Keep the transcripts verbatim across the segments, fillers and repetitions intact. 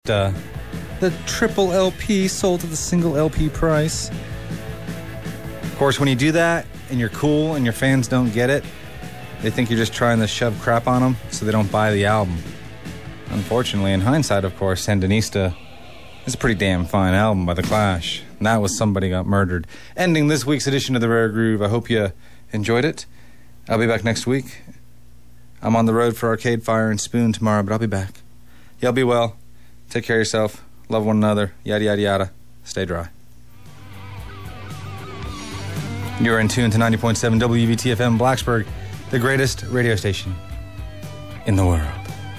Uh, the triple L P sold at the single L P price. Of course, when you do that and you're cool and your fans don't get it, they think you're just trying to shove crap on them so they don't buy the album. Unfortunately, in hindsight, of course, Sandinista is a pretty damn fine album by The Clash. And that was Somebody Got Murdered. Ending this week's edition of The Rare Groove. I hope you enjoyed it. I'll be back next week. I'm on the road for Arcade Fire and Spoon tomorrow, but I'll be back. Y'all be well. Take care of yourself. Love one another. Yada, yada, yada. Stay dry. You're in tune to ninety point seven W V T F M Blacksburg, the greatest radio station in the world.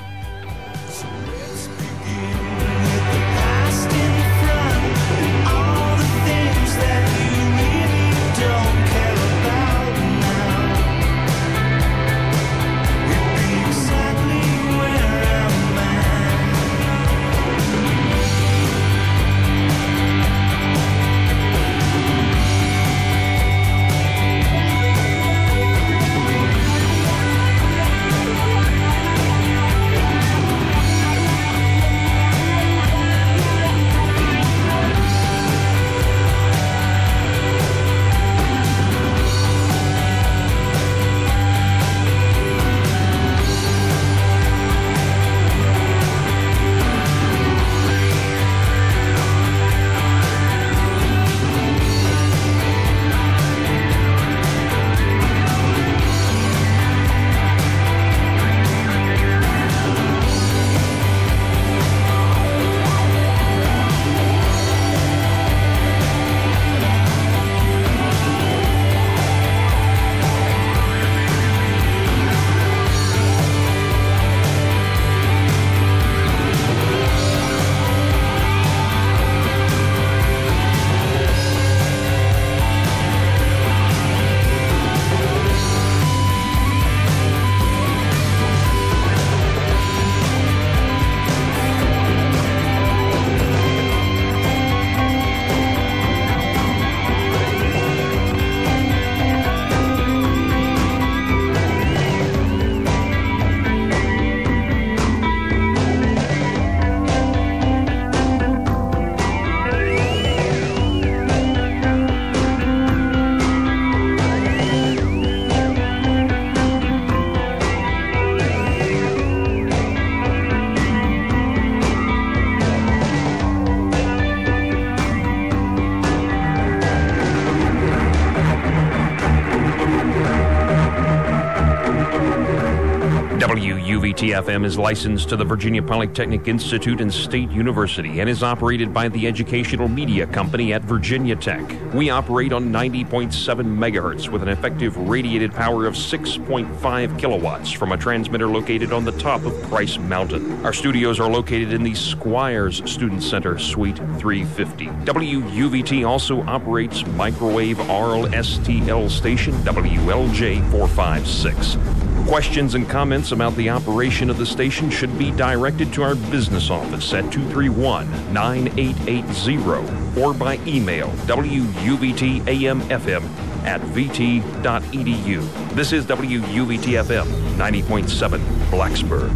W V T F M is licensed to the Virginia Polytechnic Institute and State University and is operated by the Educational Media Company at Virginia Tech. We operate on ninety point seven megahertz with an effective radiated power of six point five kilowatts from a transmitter located on the top of Price Mountain. Our studios are located in the Squires Student Center, Suite three fifty. W U V T also operates microwave R L S T L station W L J four five six. Questions and comments about the operation of the station should be directed to our business office at two three one, nine eight eight zero or by email W U V T A M F M at v t dot e d u. This is W U V T F M ninety point seven Blacksburg.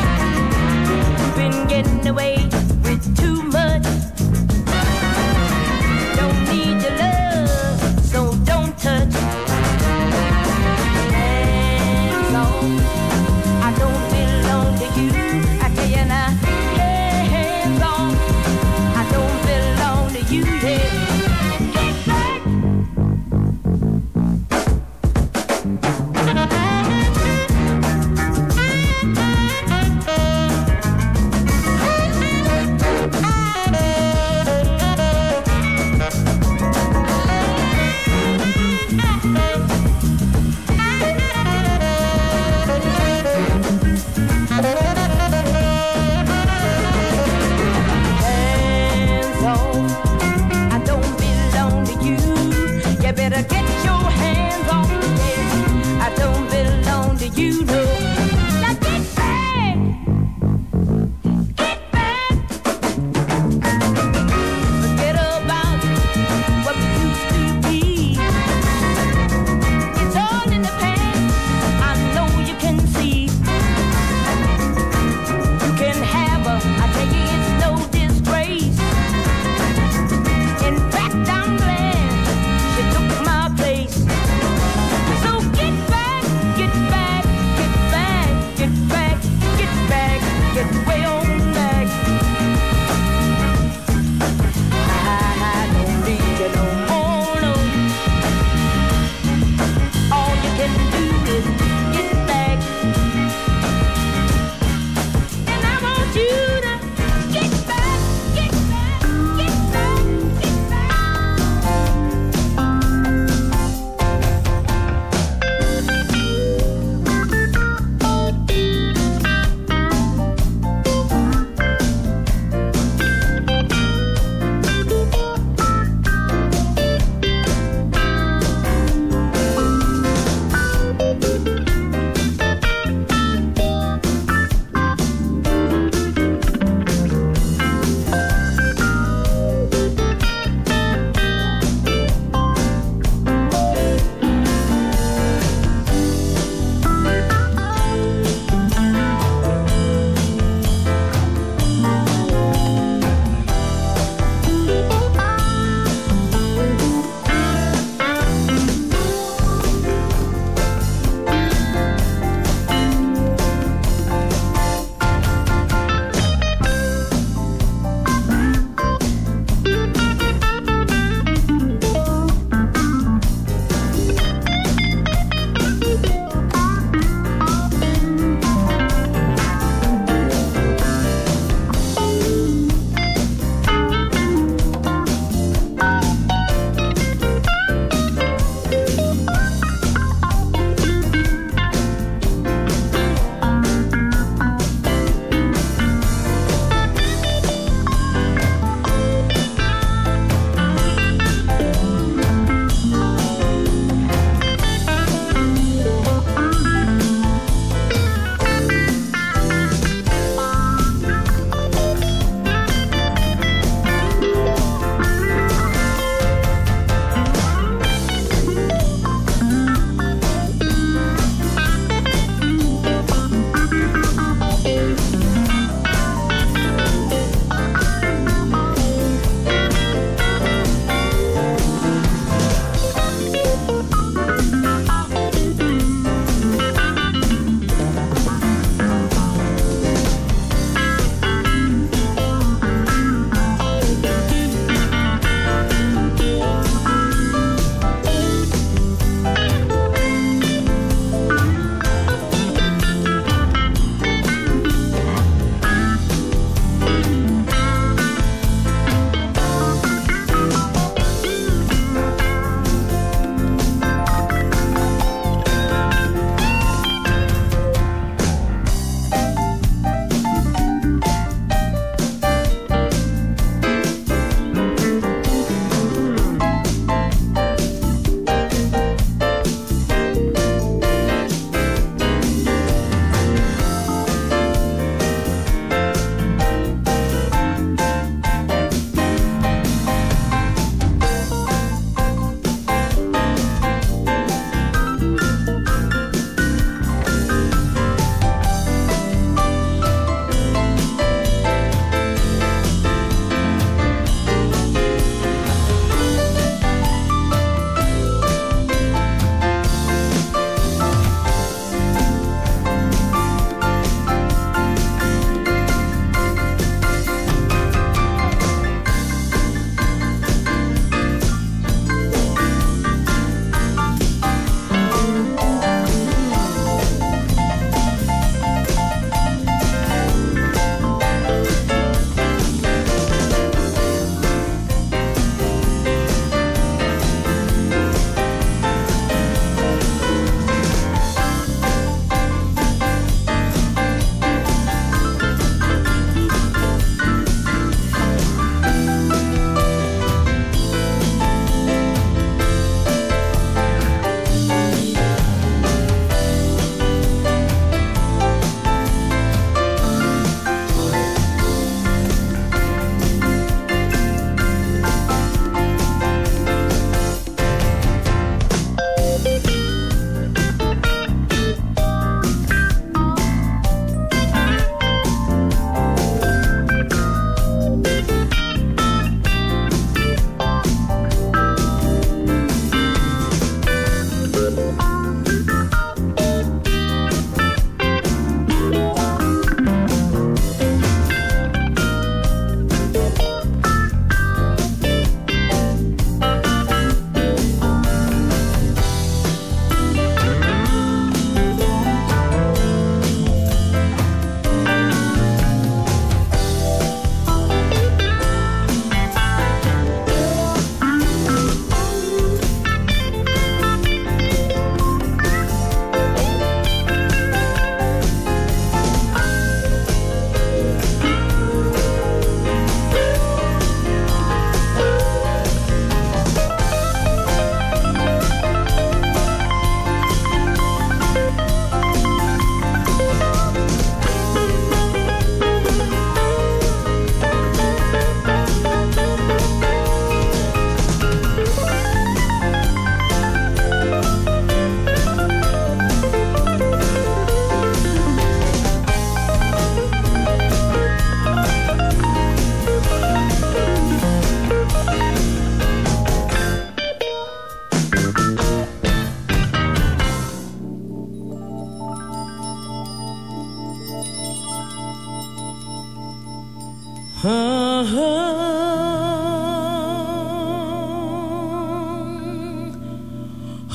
Away with too much.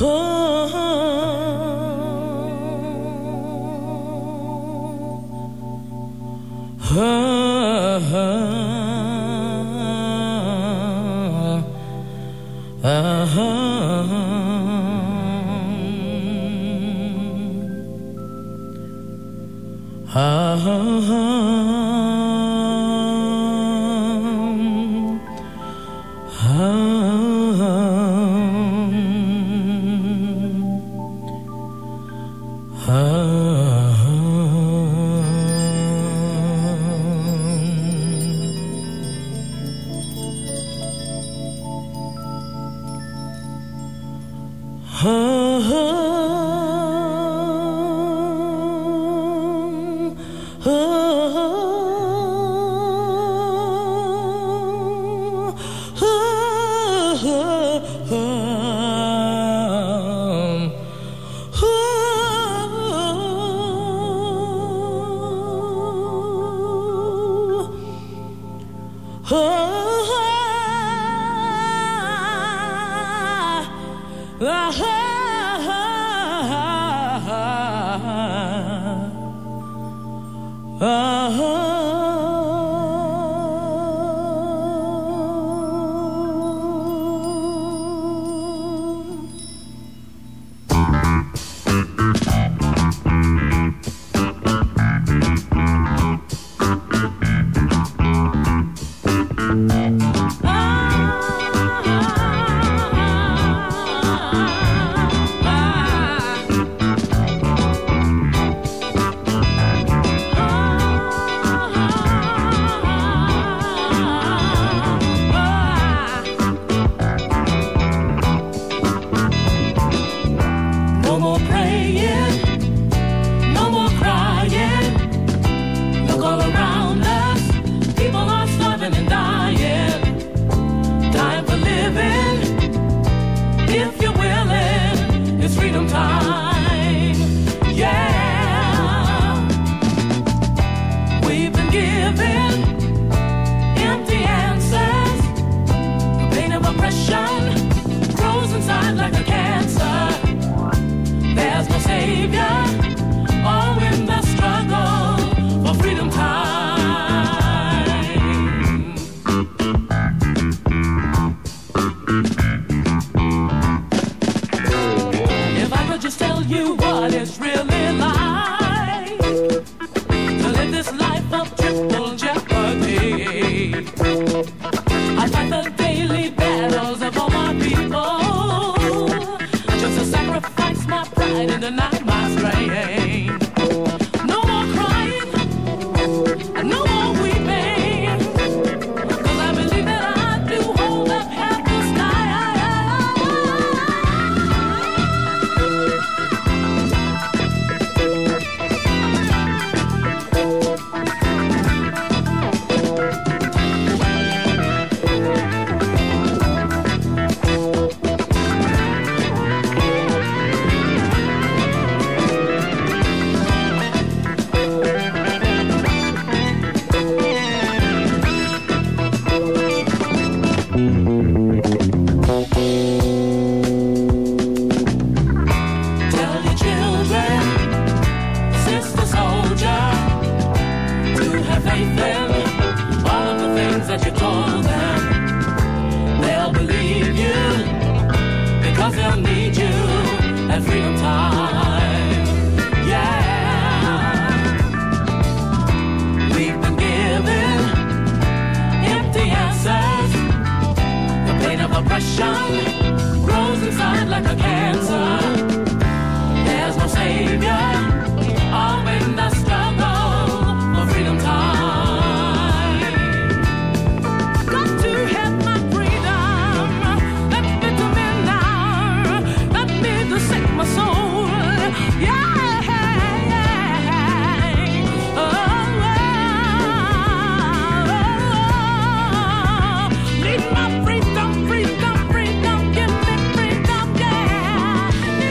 Need my freedom, freedom, freedom, give me freedom, yeah.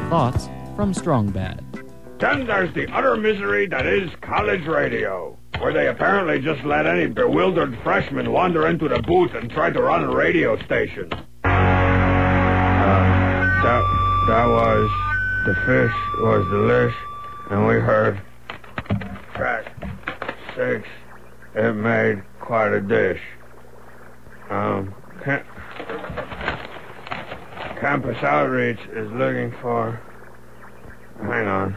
thoughts from Strong Bad. Then there's the utter misery that is college radio, where they apparently just let any bewildered freshman wander into the booth and try to run a radio station. Uh, that, that was, the fish was delish, and we heard track six, it made quite a dish. Um, cam- Campus Outreach is looking for, hang on.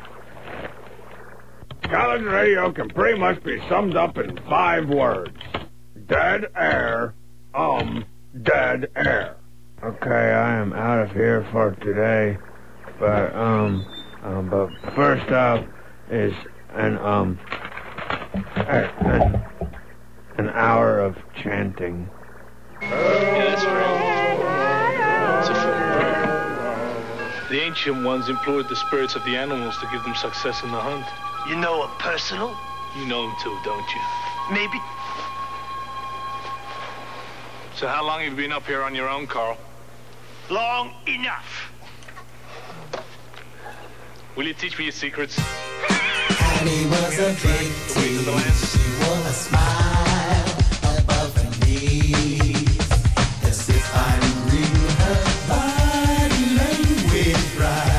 College radio can pretty much be summed up in five words. Dead air, um, dead air. Okay, I am out of here for today, but, um, um but first up is an, um, an, an hour of chanting. Yeah, that's right. It's a folk prayer. The ancient ones implored the spirits of the animals to give them success in the hunt. You know him personal? You know him too, don't you? Maybe. So how long have you been up here on your own, Carl? Long enough. Will you teach me your secrets? Annie was a big Way to the land. She wore a smile above her knees, as if I'm reading her body language right.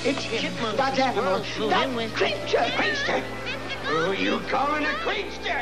It's him. That animal. That creature. Creature. Who you calling a creature?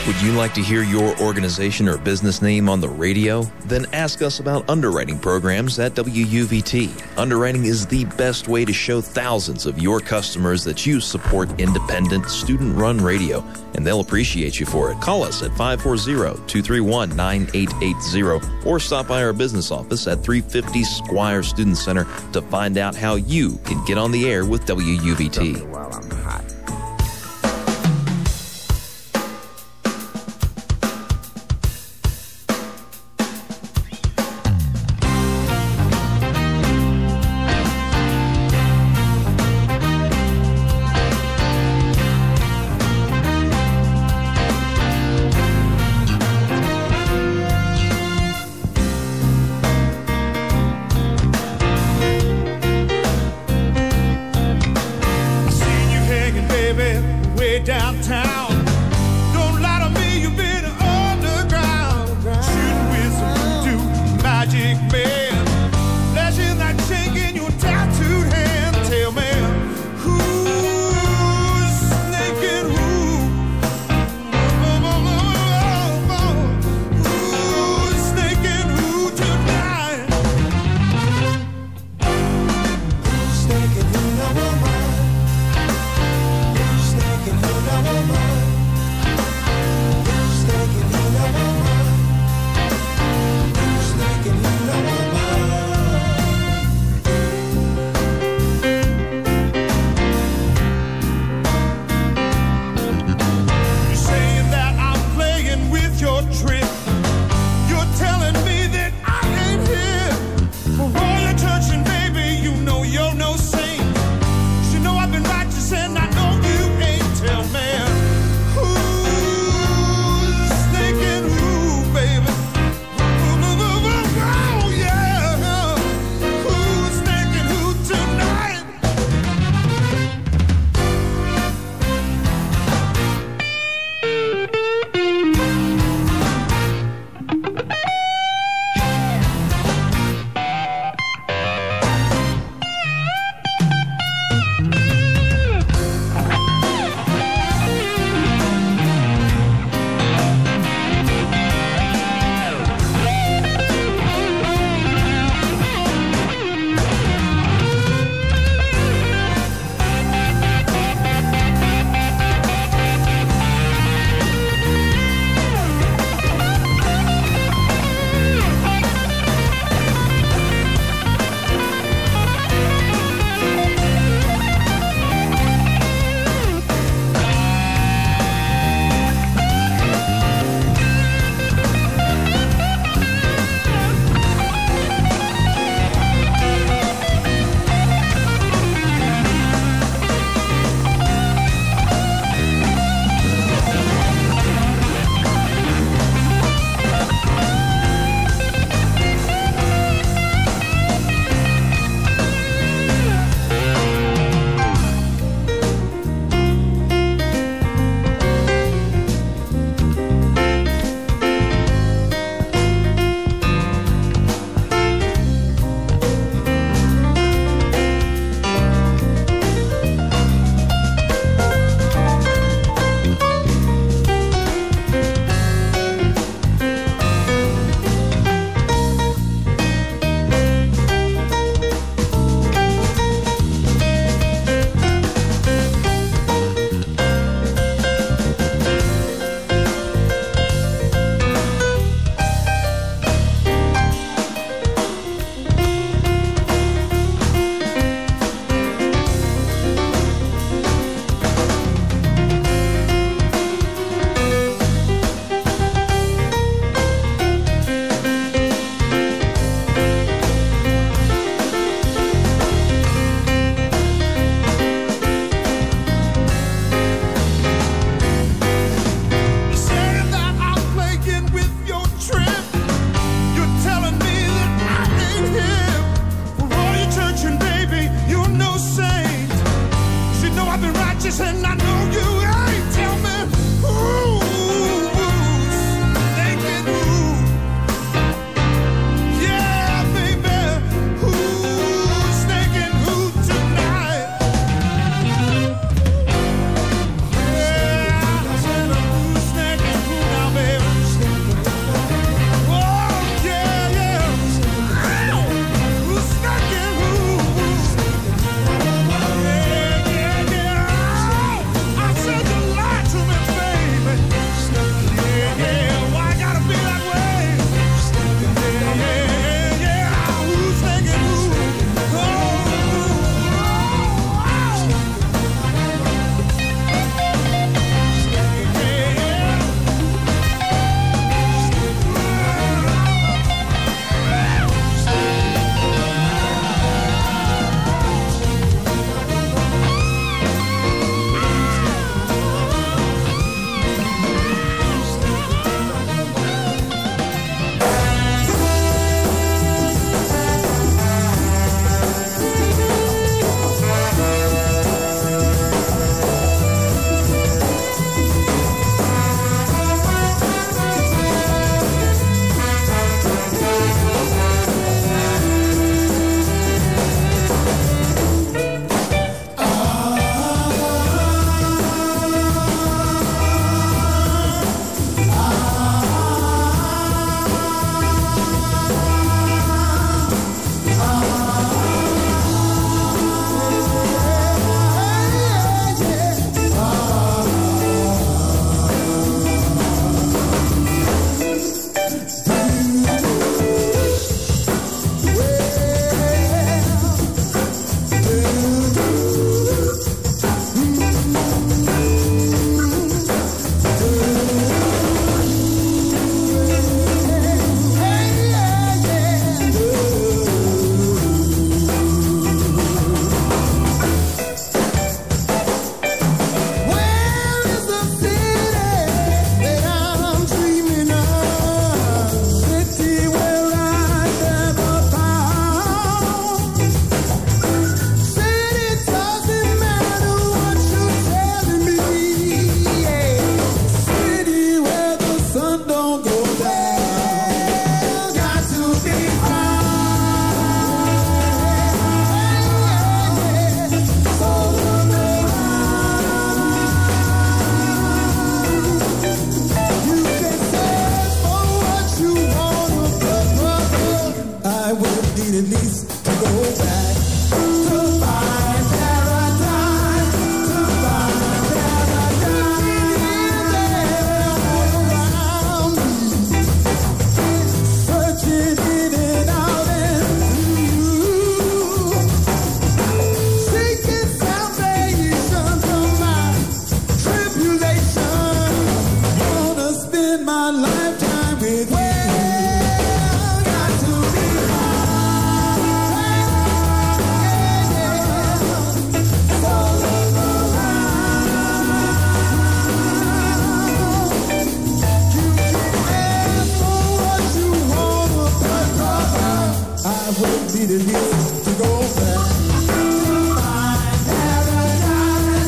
Would you like to hear your organization or business name on the radio? Then ask us about underwriting programs at W U V T. Underwriting is the best way to show thousands of your customers that you support independent, student-run radio, and they'll appreciate you for it. Call us at five four zero, two three one, nine eight eight zero or stop by our business office at three fifty Squire Student Center to find out how you can get on the air with W U V T. While I'm hot. Seen you hanging spend my lifetime with you. Got to be I wouldn't need it here to go back to my paradise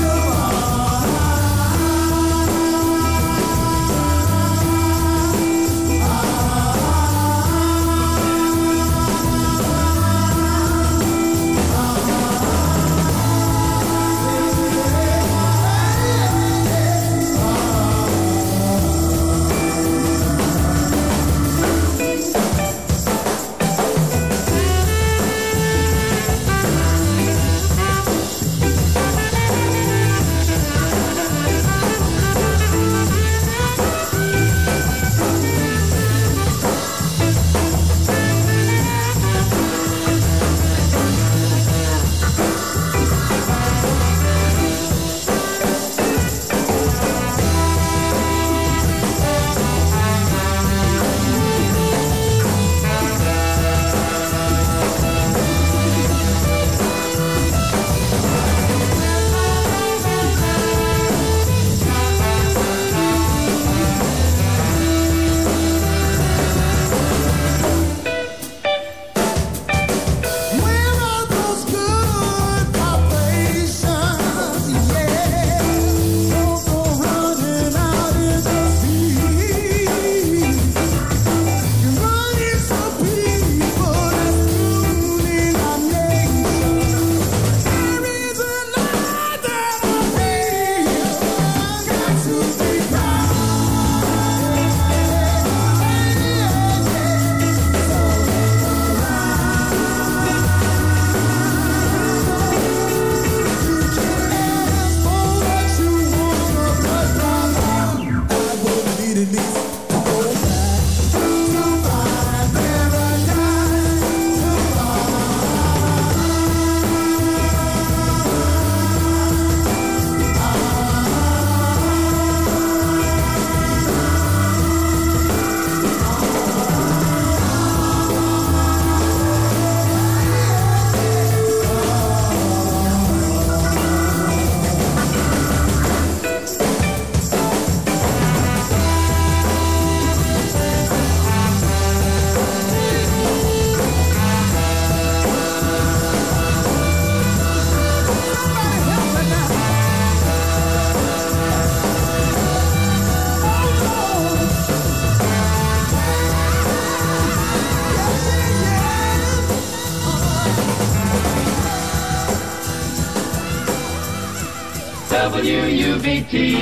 W U V T.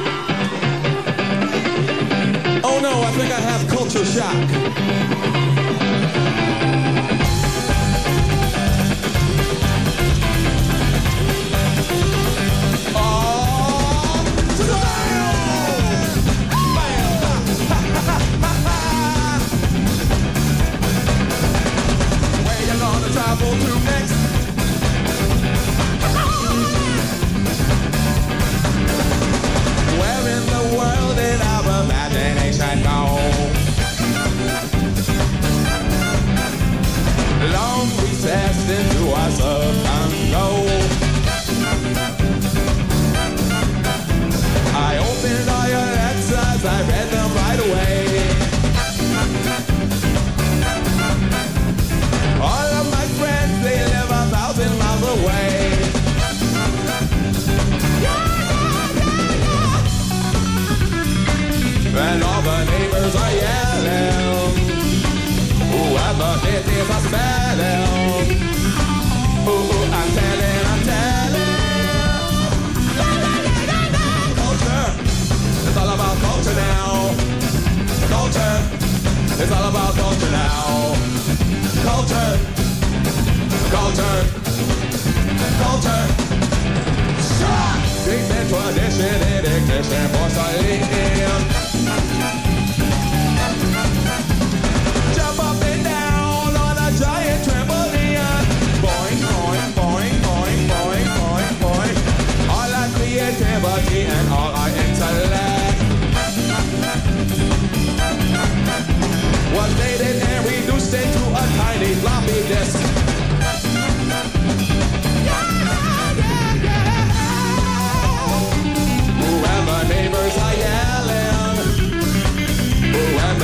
Oh no, I think I have culture shock. And all the neighbors are yelling. Ooh, and the business are smelling. Ooh, I'm telling, I'm telling. Culture, it's all about culture now. Culture, it's all about culture now. Culture, culture, culture. Shock! Deep in tradition, in ignition, for Celine. Jump up and down on a giant trampoline. Boing, boing, boing, boing, boing, boing, boing. All our creativity and all our intellect.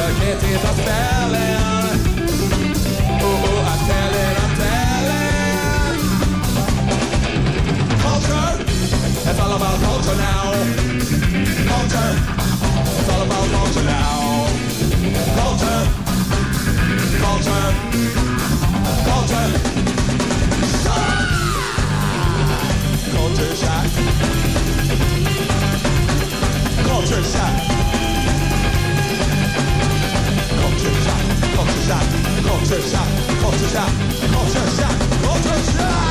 the kitties are spelling. Ooh, ooh, I'm telling, I'm telling. Culture, it's all about culture now. Culture, it's all about culture now. Culture, culture, culture. Culture shock. Culture shock. Culture shock. Culture shock. Culture shock. Culture shock. Culture shock. Culture shock.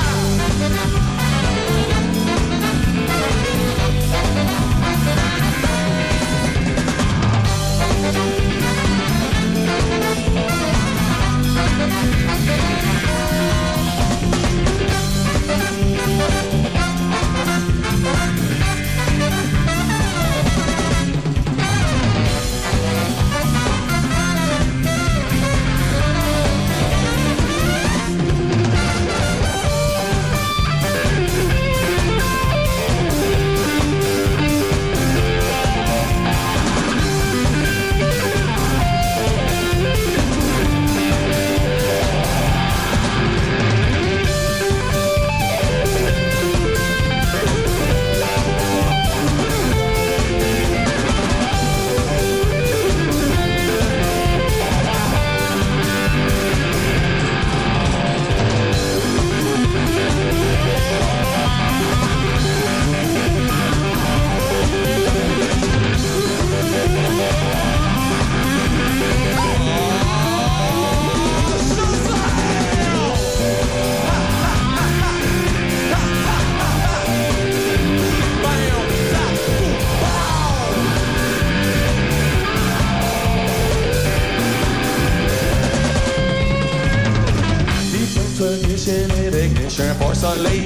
Ignition, ignition for Sully.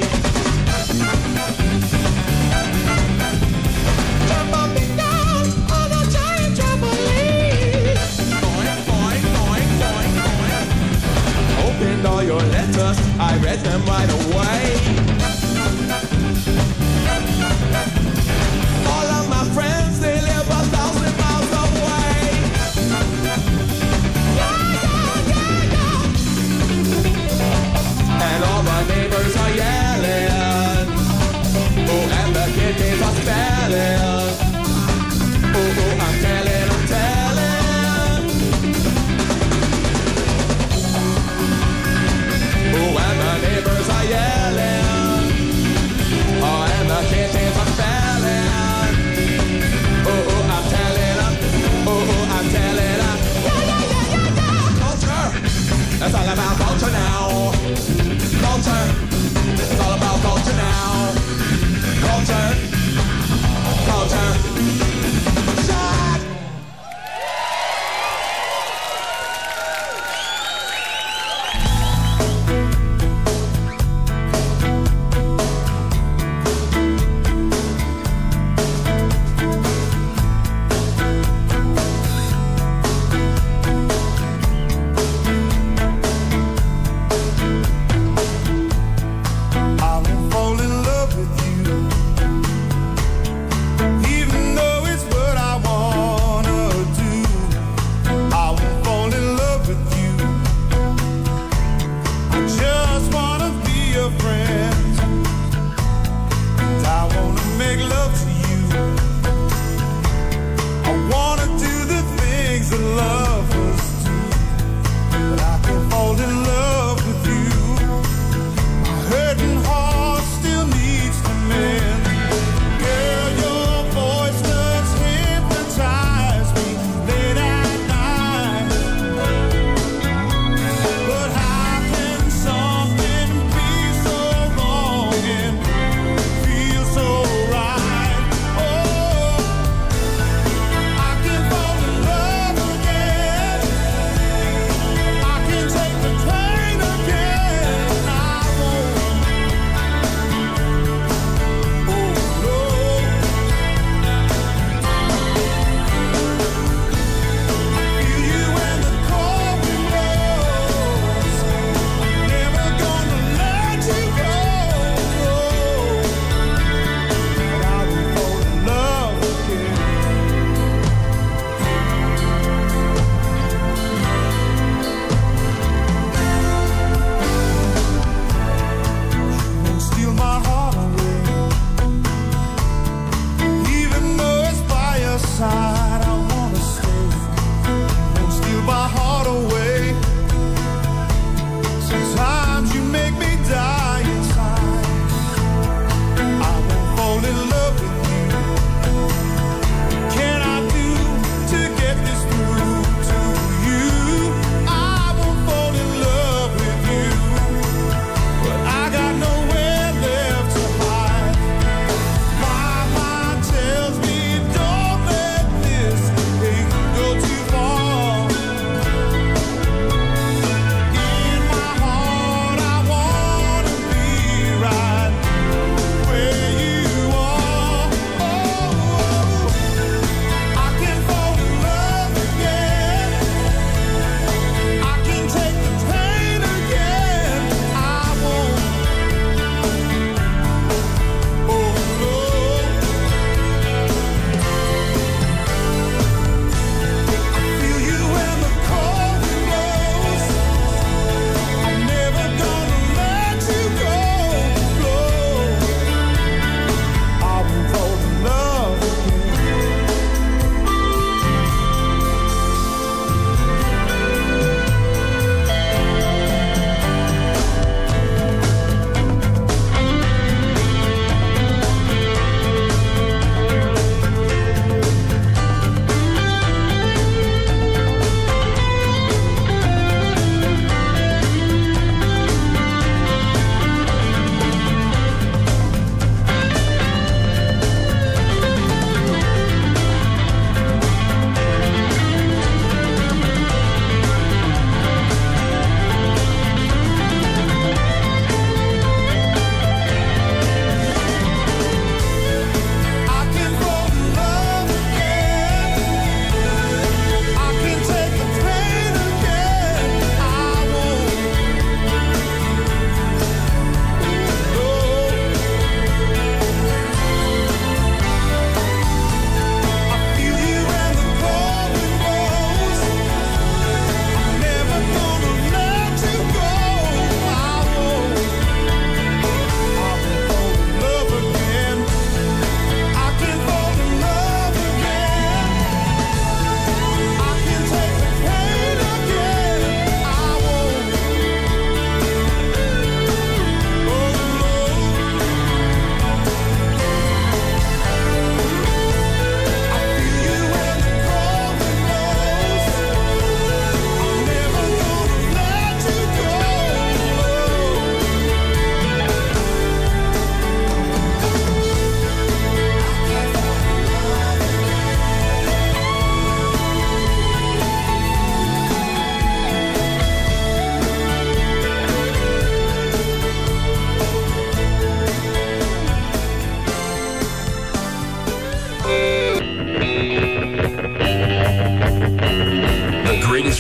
Jumping down on a giant trampoline. Boing, boing, boing, boing, boing. Opened all your letters, I read them right away. All of my friends, they live a thousand miles away. Yeah, yeah, yeah, yeah. And all my neighbors are yelling.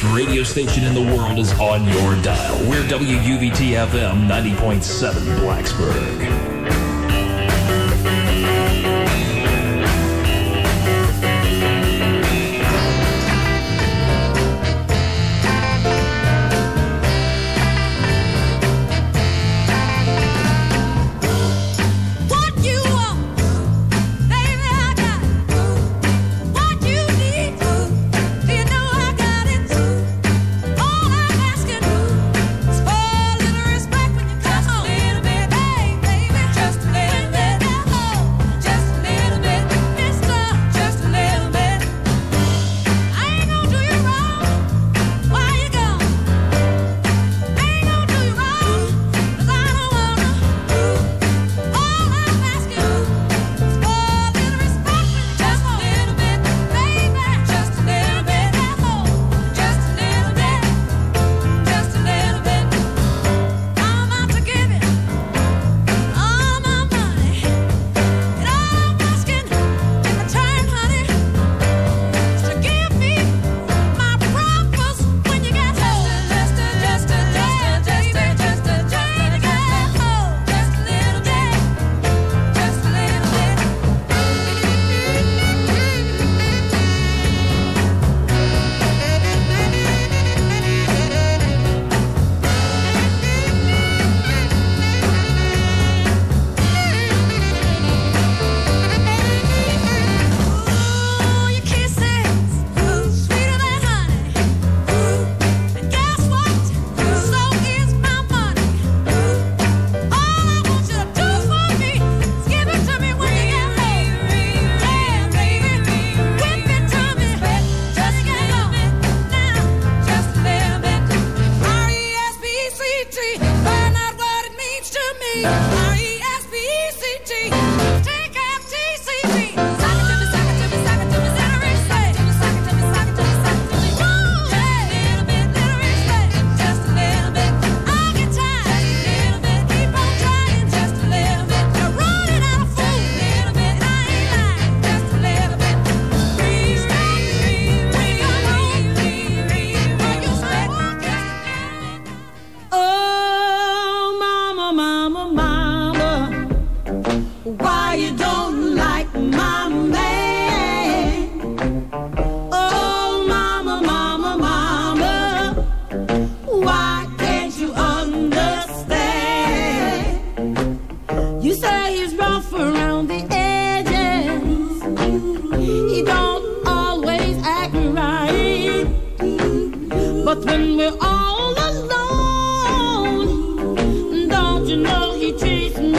best radio station in the world is on your dial. We're W U V T F M ninety point seven Blacksburg. When we're all alone, don't you know he treats me